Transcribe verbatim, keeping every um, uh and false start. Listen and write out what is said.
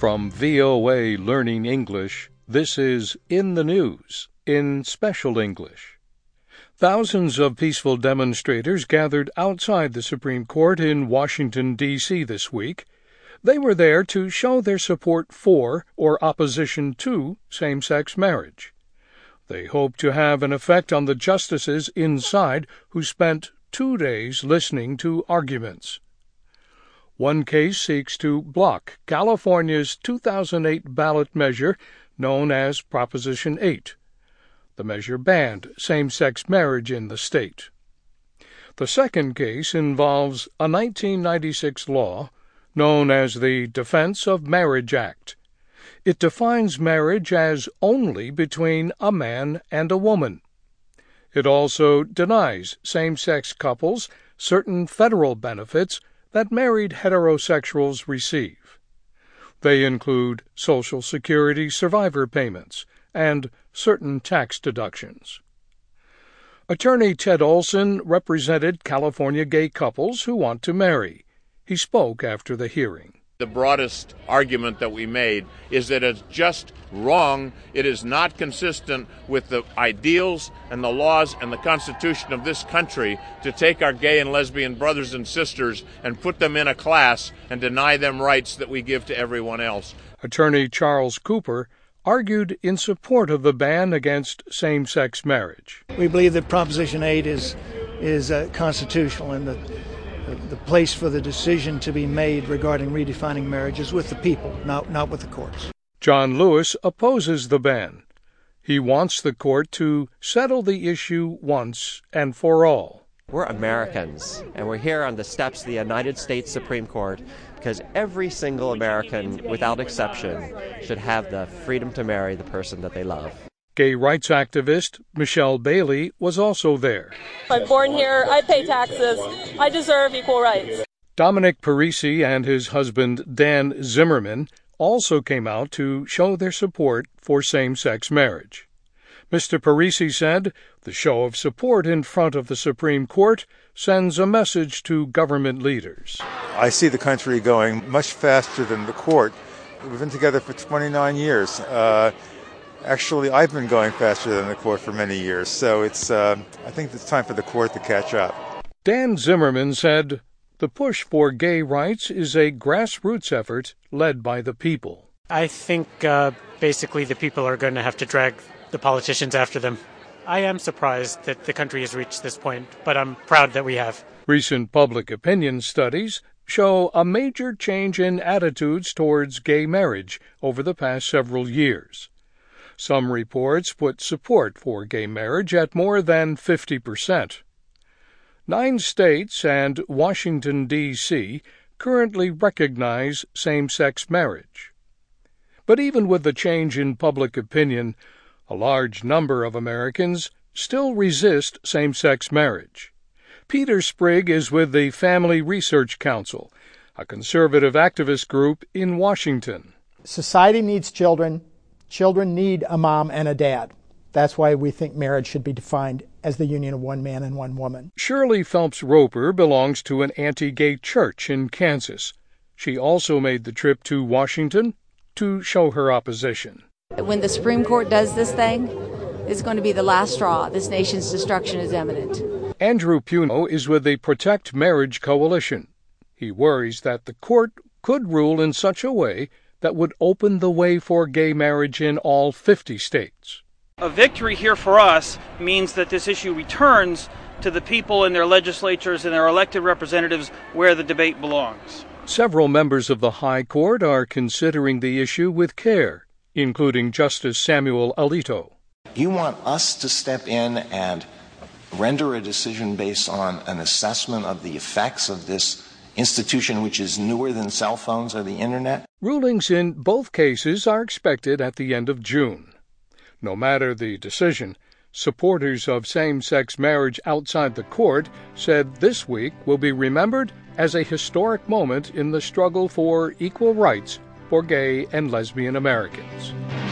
From V O A Learning English, this is In the News in Special English. Thousands of peaceful demonstrators gathered outside the Supreme Court in Washington, D C this week. They were there to show their support for or opposition to same-sex marriage. They hope to have an effect on the justices inside who spent two days listening to arguments. One case seeks to block California's two thousand eight ballot measure known as Proposition eight. The measure banned same-sex marriage in the state. The second case involves a nineteen ninety-six law known as the Defense of Marriage Act. It defines marriage as only between a man and a woman. It also denies same-sex couples certain federal benefits that married heterosexuals receive. They include Social Security survivor payments and certain tax deductions. Attorney Ted Olson represented California gay couples who want to marry. He spoke after the hearing. The broadest argument that we made is that it's just wrong. It is not consistent with the ideals and the laws and the Constitution of this country to take our gay and lesbian brothers and sisters and put them in a class and deny them rights that we give to everyone else. Attorney Charles Cooper argued in support of the ban against same-sex marriage. We believe that Proposition eight is, is uh, constitutional and that the place for the decision to be made regarding redefining marriage is with the people, not, not with the courts. John Lewis opposes the ban. He wants the court to settle the issue once and for all. We're Americans, and we're here on the steps of the United States Supreme Court because every single American, without exception, should have the freedom to marry the person that they love. Gay rights activist Michelle Bailey was also there. I'm born here, I pay taxes, I deserve equal rights. Dominic Parisi and his husband Dan Zimmerman also came out to show their support for same-sex marriage. Mister Parisi said the show of support in front of the Supreme Court sends a message to government leaders. I see the country going much faster than the court. We've been together for twenty-nine years. Uh, Actually, I've been going faster than the court for many years, so it's. Uh, I think it's time for the court to catch up. Dan Zimmerman said the push for gay rights is a grassroots effort led by the people. I think uh, basically the people are going to have to drag the politicians after them. I am surprised that the country has reached this point, but I'm proud that we have. Recent public opinion studies show a major change in attitudes towards gay marriage over the past several years. Some reports put support for gay marriage at more than fifty percent. Nine states and Washington, D C currently recognize same-sex marriage. But even with the change in public opinion, a large number of Americans still resist same-sex marriage. Peter Sprigg is with the Family Research Council, a conservative activist group in Washington. Society needs children. Children need a mom and a dad. That's why we think marriage should be defined as the union of one man and one woman. Shirley Phelps Roper belongs to an anti-gay church in Kansas. She also made the trip to Washington to show her opposition. When the Supreme Court does this thing, it's going to be the last straw. This nation's destruction is imminent. Andrew Puno is with the Protect Marriage Coalition. He worries that the court could rule in such a way that would open the way for gay marriage in all fifty states. A victory here for us means that this issue returns to the people in their legislatures and their elected representatives where the debate belongs. Several members of the High Court are considering the issue with care, including Justice Samuel Alito. You want us to step in and render a decision based on an assessment of the effects of this institution which is newer than cell phones or the internet? Rulings in both cases are expected at the end of June. No matter the decision, supporters of same-sex marriage outside the court said this week will be remembered as a historic moment in the struggle for equal rights for gay and lesbian Americans.